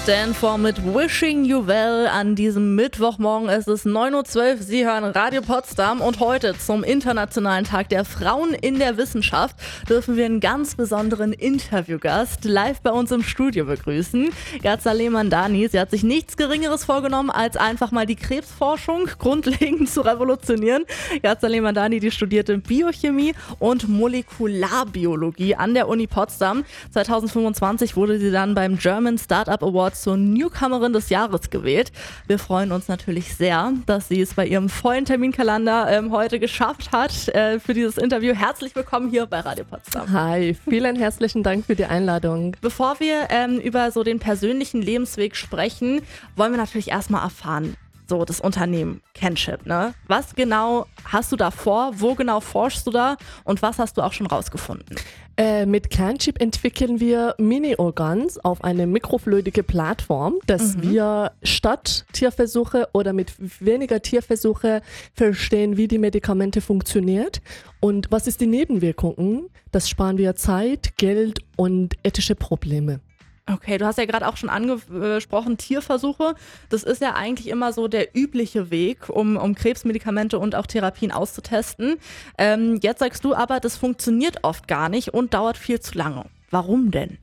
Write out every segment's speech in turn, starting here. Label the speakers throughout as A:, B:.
A: Stanford mit Wishing You Well an diesem Mittwochmorgen. Es ist 9:12 Uhr. Sie hören Radio Potsdam und heute zum Internationalen Tag der Frauen in der Wissenschaft dürfen wir einen ganz besonderen Interviewgast live bei uns im Studio begrüßen. Ghazaleh Mamdani. Sie hat sich nichts Geringeres vorgenommen, als einfach mal die Krebsforschung grundlegend zu revolutionieren. Ghazaleh Mamdani, die studierte Biochemie und Molekularbiologie an der Uni Potsdam. 2025 wurde sie dann beim German Startup Award zur Newcomerin des Jahres gewählt. Wir freuen uns natürlich sehr, dass sie es bei ihrem vollen Terminkalender heute geschafft hat für dieses Interview. Herzlich willkommen hier bei Radio Potsdam.
B: Hi, vielen herzlichen Dank für die Einladung.
A: Bevor wir über so den persönlichen Lebensweg sprechen, wollen wir natürlich erstmal erfahren, so das Unternehmen CanChip, ne? Was genau hast du da vor? Wo genau forschst du da? Und was hast du auch schon rausgefunden?
B: Mit CanChip entwickeln wir Mini-Organs auf eine mikrofluidige Plattform, dass wir statt Tierversuche oder mit weniger Tierversuche verstehen, wie die Medikamente funktioniert und was ist die Nebenwirkungen. Das sparen wir Zeit, Geld und ethische Probleme.
A: Okay, du hast ja gerade auch schon angesprochen, Tierversuche. Das ist ja eigentlich immer so der übliche Weg, um Krebsmedikamente und auch Therapien auszutesten. Jetzt sagst du aber, das funktioniert oft gar nicht und dauert viel zu lange. Warum denn?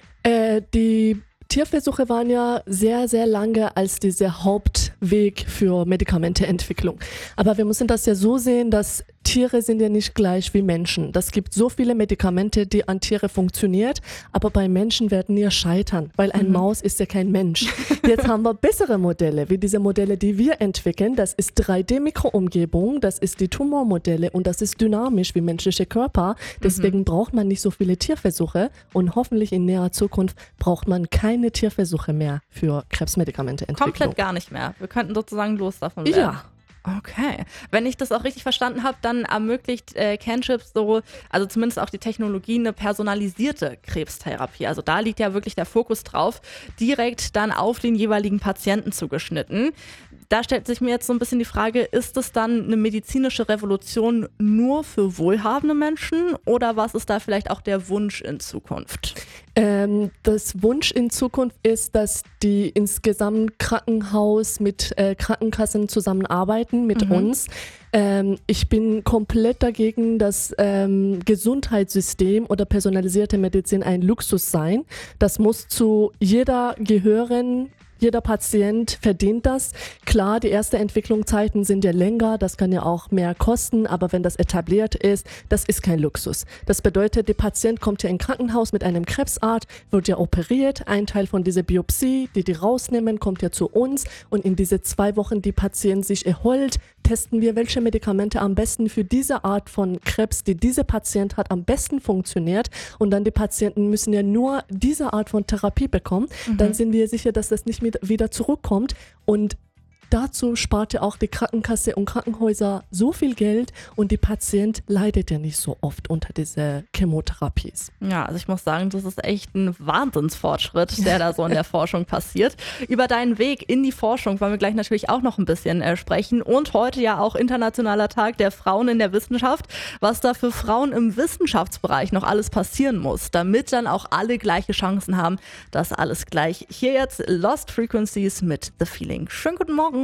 B: Die Tierversuche waren ja sehr, sehr lange als dieser Hauptweg für Medikamenteentwicklung. Aber wir müssen das ja so sehen, dass Tiere sind ja nicht gleich wie Menschen. Das gibt so viele Medikamente, die an Tiere funktioniert, aber bei Menschen werden wir scheitern, weil ein Maus ist ja kein Mensch. Jetzt haben wir bessere Modelle, wie diese Modelle, die wir entwickeln. Das ist 3D-Mikroumgebung, das ist die Tumormodelle und das ist dynamisch wie menschliche Körper. Deswegen braucht man nicht so viele Tierversuche und hoffentlich in näherer Zukunft braucht man keine Tierversuche mehr für Krebsmedikamenteentwicklung.
A: Komplett gar nicht mehr. Wir könnten sozusagen los davon werden.
B: Ja.
A: Okay. Wenn ich das auch richtig verstanden habe, dann ermöglicht CanChip so, also zumindest auch die Technologie, eine personalisierte Krebstherapie. Also da liegt ja wirklich der Fokus drauf, direkt dann auf den jeweiligen Patienten zugeschnitten. Da stellt sich mir jetzt so ein bisschen die Frage, ist das dann eine medizinische Revolution nur für wohlhabende Menschen oder was ist da vielleicht auch der Wunsch in Zukunft?
B: Das Wunsch in Zukunft ist, dass die insgesamt Krankenhaus mit Krankenkassen zusammenarbeiten mit uns. Ich bin komplett dagegen, dass Gesundheitssystem oder personalisierte Medizin ein Luxus sein. Das muss zu jeder gehören. Jeder Patient verdient das. Klar, die ersten Entwicklungszeiten sind ja länger, das kann ja auch mehr kosten, aber wenn das etabliert ist, das ist kein Luxus. Das bedeutet, der Patient kommt ja in ein Krankenhaus mit einem Krebsart, wird ja operiert, ein Teil von dieser Biopsie, die rausnehmen, kommt ja zu uns und in diese 2 Wochen, die Patient sich erholt, testen wir, welche Medikamente am besten für diese Art von Krebs, die dieser Patient hat, am besten funktioniert und dann die Patienten müssen ja nur diese Art von Therapie bekommen, dann sind wir sicher, dass das nicht wieder zurückkommt und dazu spart ja auch die Krankenkasse und Krankenhäuser so viel Geld und die Patient leidet ja nicht so oft unter diese Chemotherapies.
A: Ja, also ich muss sagen, das ist echt ein Wahnsinnsfortschritt, der da so in der Forschung passiert. Über deinen Weg in die Forschung wollen wir gleich natürlich auch noch ein bisschen sprechen und heute ja auch Internationaler Tag der Frauen in der Wissenschaft, was da für Frauen im Wissenschaftsbereich noch alles passieren muss, damit dann auch alle gleiche Chancen haben. Das alles gleich. Hier jetzt Lost Frequencies mit The Feeling. Schönen guten Morgen.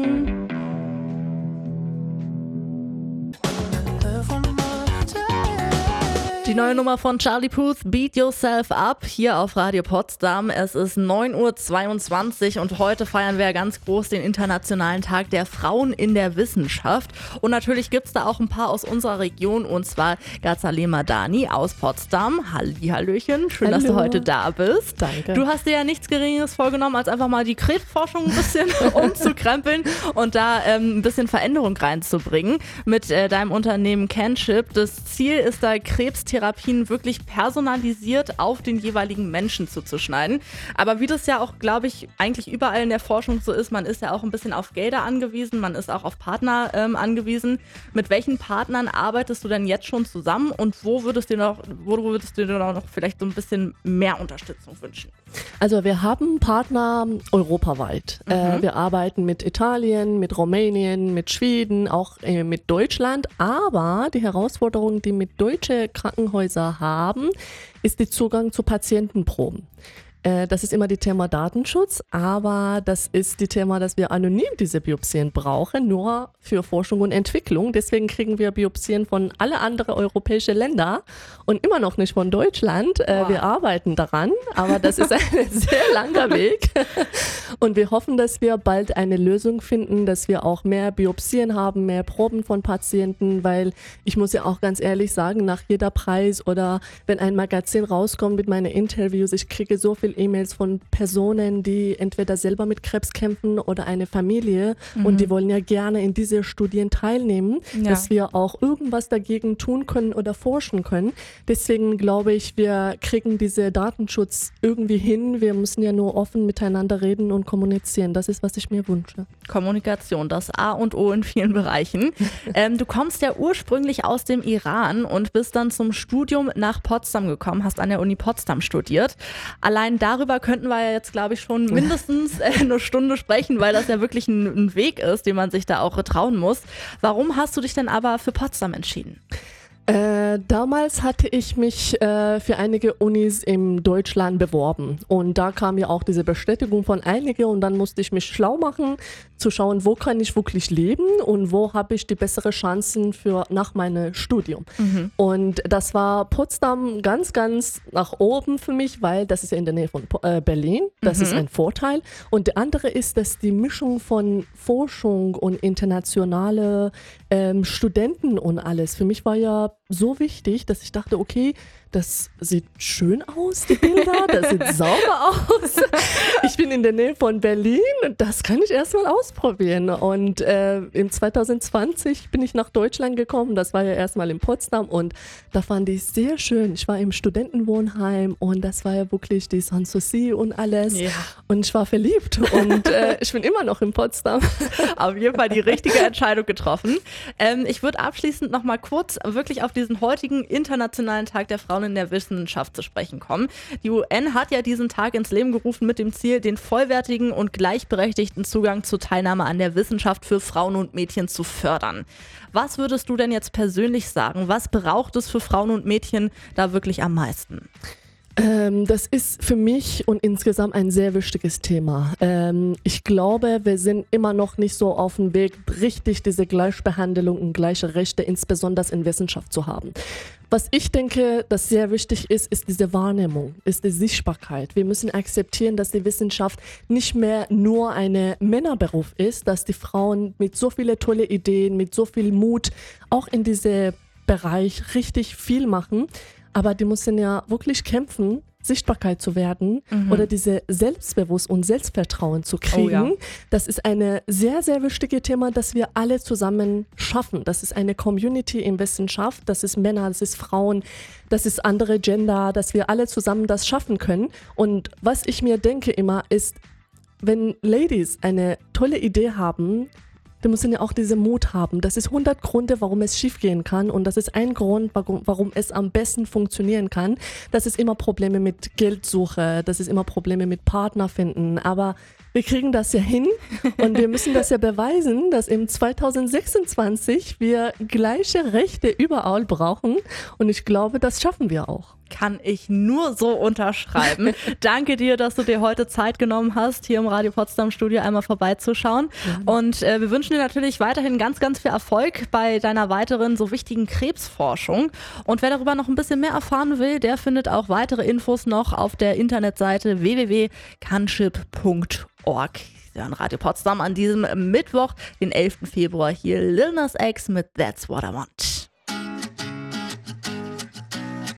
A: Die neue Nummer von Charlie Puth, Beat Yourself Up, hier auf Radio Potsdam. Es ist 9:22 Uhr und heute feiern wir ganz groß den Internationalen Tag der Frauen in der Wissenschaft. Und natürlich gibt es da auch ein paar aus unserer Region, und zwar Ghazaleh Mamdani aus Potsdam. Hallöchen, schön, dass du heute da bist.
B: Danke.
A: Du hast dir ja nichts Geringeres vorgenommen, als einfach mal die Krebsforschung ein bisschen umzukrempeln und da ein bisschen Veränderung reinzubringen mit deinem Unternehmen CanChip. Das Ziel ist da, Krebstherapien wirklich personalisiert auf den jeweiligen Menschen zuzuschneiden. Aber wie das ja auch, glaube ich, eigentlich überall in der Forschung so ist, man ist ja auch ein bisschen auf Gelder angewiesen, man ist auch auf Partner angewiesen. Mit welchen Partnern arbeitest du denn jetzt schon zusammen und wo würdest du dir noch vielleicht so ein bisschen mehr Unterstützung wünschen?
B: Also wir haben Partner europaweit. Wir arbeiten mit Italien, mit Rumänien, mit Schweden, auch mit Deutschland. Aber die Herausforderung, die mit deutschen Krankenhäusern haben, ist der Zugang zu Patientenproben. Das ist immer die Thema Datenschutz, aber das ist die Thema, dass wir anonym diese Biopsien brauchen, nur für Forschung und Entwicklung. Deswegen kriegen wir Biopsien von alle anderen europäischen Länder und immer noch nicht von Deutschland. Wir arbeiten daran, aber das ist ein sehr langer Weg. Und wir hoffen, dass wir bald eine Lösung finden, dass wir auch mehr Biopsien haben, mehr Proben von Patienten, weil ich muss ja auch ganz ehrlich sagen, nach jeder Preis oder wenn ein Magazin rauskommt mit meinen Interviews, ich kriege so viele E-Mails von Personen, die entweder selber mit Krebs kämpfen oder eine Familie und die wollen ja gerne in diese Studien teilnehmen, dass wir auch irgendwas dagegen tun können oder forschen können. Deswegen glaube ich, wir kriegen diese Datenschutz irgendwie hin. Wir müssen ja nur offen miteinander reden und kommunizieren. Das ist, was ich mir wünsche.
A: Kommunikation, das A und O in vielen Bereichen. Du kommst ja ursprünglich aus dem Iran und bist dann zum Studium nach Potsdam gekommen, hast an der Uni Potsdam studiert. Allein darüber könnten wir ja jetzt, glaube ich, schon mindestens eine Stunde sprechen, weil das ja wirklich ein Weg ist, den man sich da auch trauen muss. Warum hast du dich denn aber für Potsdam entschieden?
B: Damals hatte ich mich für einige Unis in Deutschland beworben und da kam ja auch diese Bestätigung von einigen und dann musste ich mich schlau machen, zu schauen, wo kann ich wirklich leben und wo habe ich die besseren Chancen für nach meinem Studium. Und das war Potsdam ganz, ganz nach oben für mich, weil das ist ja in der Nähe von Berlin, das ist ein Vorteil. Und der andere ist, dass die Mischung von Forschung und internationale Studenten und alles, für mich war ja so wichtig, dass ich dachte, okay, das sieht schön aus, die Bilder, das sieht sauber aus. Ich bin in der Nähe von Berlin und das kann ich erstmal ausprobieren. Und im 2020 bin ich nach Deutschland gekommen, das war ja erstmal in Potsdam und da fand ich sehr schön. Ich war im Studentenwohnheim und das war ja wirklich die Sanssouci und alles. Ja. Und ich war verliebt und ich bin immer noch in Potsdam.
A: Auf jeden Fall die richtige Entscheidung getroffen. Ich würde abschließend noch mal kurz wirklich auf diesen heutigen Internationalen Tag der Frauen in der Wissenschaft zu sprechen kommen. Die UN hat ja diesen Tag ins Leben gerufen mit dem Ziel, den vollwertigen und gleichberechtigten Zugang zur Teilnahme an der Wissenschaft für Frauen und Mädchen zu fördern. Was würdest du denn jetzt persönlich sagen? Was braucht es für Frauen und Mädchen da wirklich am meisten?
B: Das ist für mich und insgesamt ein sehr wichtiges Thema. Ich glaube, wir sind immer noch nicht so auf dem Weg, richtig diese Gleichbehandlung und gleiche Rechte, insbesondere in Wissenschaft zu haben. Was ich denke, das sehr wichtig ist, ist diese Wahrnehmung, ist die Sichtbarkeit. Wir müssen akzeptieren, dass die Wissenschaft nicht mehr nur ein Männerberuf ist, dass die Frauen mit so vielen tollen Ideen, mit so viel Mut auch in diesem Bereich richtig viel machen. Aber die müssen ja wirklich kämpfen, Sichtbarkeit zu werden oder diese Selbstbewusst und Selbstvertrauen zu kriegen. Oh ja. Das ist ein sehr, sehr wichtiges Thema, das wir alle zusammen schaffen. Das ist eine Community in Wissenschaft, das ist Männer, das ist Frauen, das ist andere Gender, dass wir alle zusammen das schaffen können. Und was ich mir denke immer ist, wenn Ladies eine tolle Idee haben, die müssen ja auch diesen Mut haben. Das ist 100 Gründe, warum es schiefgehen kann und das ist ein Grund, warum es am besten funktionieren kann. Das ist immer Probleme mit Geldsuche, das ist immer Probleme mit Partner finden, aber wir kriegen das ja hin und wir müssen das ja beweisen, dass im 2026 wir gleiche Rechte überall brauchen und ich glaube, das schaffen wir auch.
A: Kann ich nur so unterschreiben. Danke dir, dass du dir heute Zeit genommen hast, hier im Radio Potsdam Studio einmal vorbeizuschauen. Und wir wünschen dir natürlich weiterhin ganz, ganz viel Erfolg bei deiner weiteren so wichtigen Krebsforschung. Und wer darüber noch ein bisschen mehr erfahren will, der findet auch weitere Infos noch auf der Internetseite www.canship.org. An Radio Potsdam an diesem Mittwoch, den 11. Februar hier Lil Nas X mit That's What I Want.